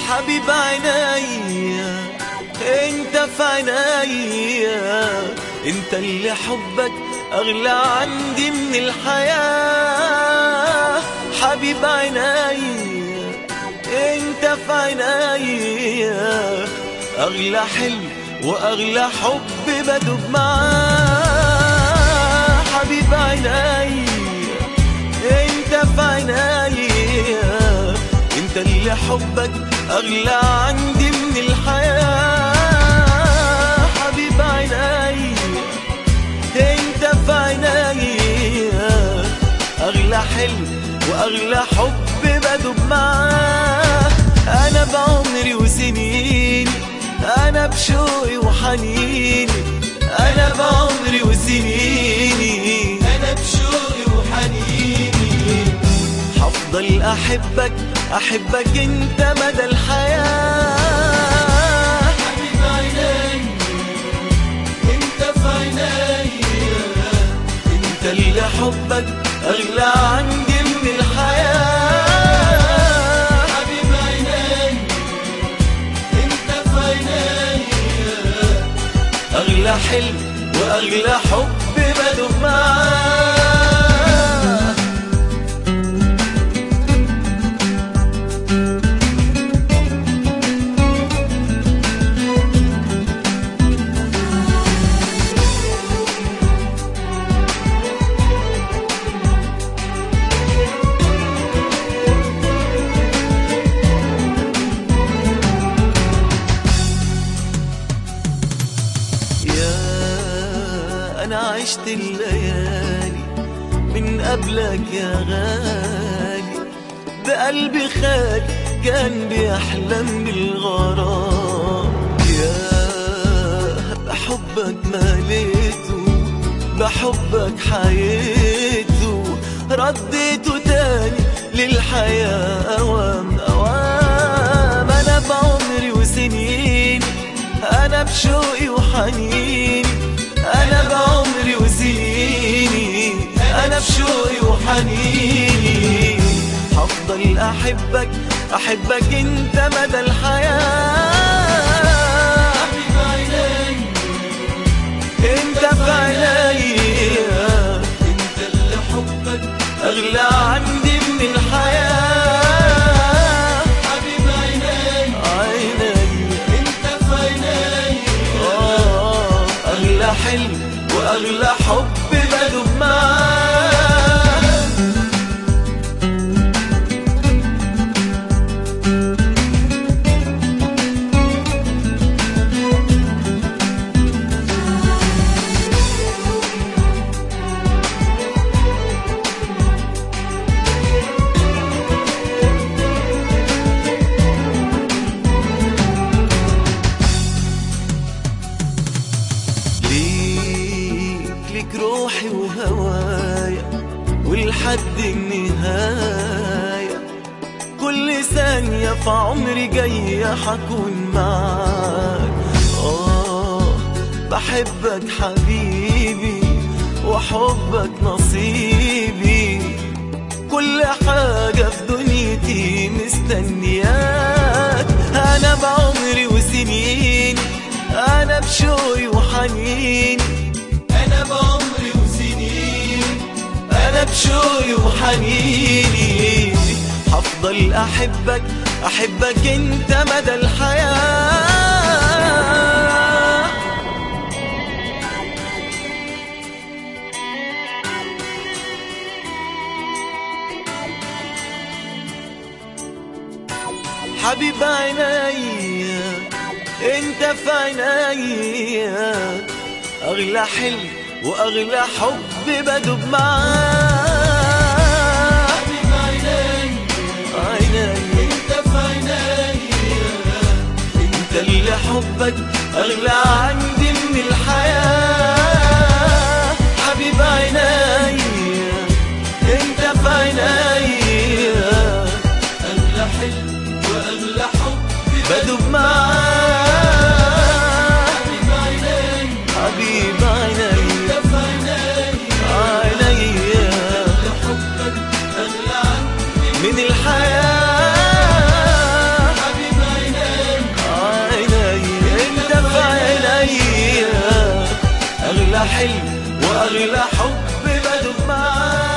حبيب عينيا انت في عينيا، انت اللي حبك اغلى عندي من الحياة. حبيب عينيا انت في عينيا، اغلى حلم واغلى حب بدوب معاه. حبيب عينيا انت في عينيا، انت اللي حبك اغلى عندي من الحياة. حبيب عينيا انت في عينيا، اغلى حلم واغلى حب بدوب معاه. انا بعمري وسنيني، انا بشوقي وحنيني، انا بعمري وسنيني، انا بشوقي وحنيني. هفضل احبك احبك انت مدى الحياة. حبيب عينيا انت في عينيا، انت اللي حبك اغلى عندي من الحياة. حبيب عينيا انت في عينيا، اغلى حلم واغلى حب بدوب معاه. أنا عشت الليالي من قبلك يا غالي، بقلبي خالي كان بيحلم بالغرام. يا بحبك مليته، بحبك حييته، رديته تاني للحياة أوام أوام. أنا بعمري وسنين، أنا بشوقي وحنيني، أنا بعمري وسنيني، أنا بشوقي وحنيني. هفضل أحبك أحبك أنت مدى الحياة. حبيب عينيا أنت في عينيا، أنت اللي حبك أغلى عندي من الحياة. حبيب عينيا أنت في عينيا، أغلى حلم وأغلى حب بدوب معاه. ليك روحي وهوايا ولحد النهاية، كل ثانية في عمري جاية حكون معاك. بحبك حبيبي وحبك نصيبي، كل حاجة في دنيتي مستنياك. أنا بعمري وسنيني، أنا بشوقي وحنيني، أنا بعمري وسنيني، أنا بشوقي وحنيني. هفضل أحبك أحبك أنت مدى الحياة. حبيب عينيا انت في عينيا، اغلى حلم واغلى حب بدوب معاه. حبيب عينيا انت في عينيا، انت اللي حبك اغلى عندي من الحياة. حبيب عينيا انت في عينيا، اغلى حلم واغلى حب بدوب معاه. حبيب عينيا انت في عينيا، حبك اغلى عندي من الحياة. حبيب عينيا حلم وأغلى حب بدوب معاك.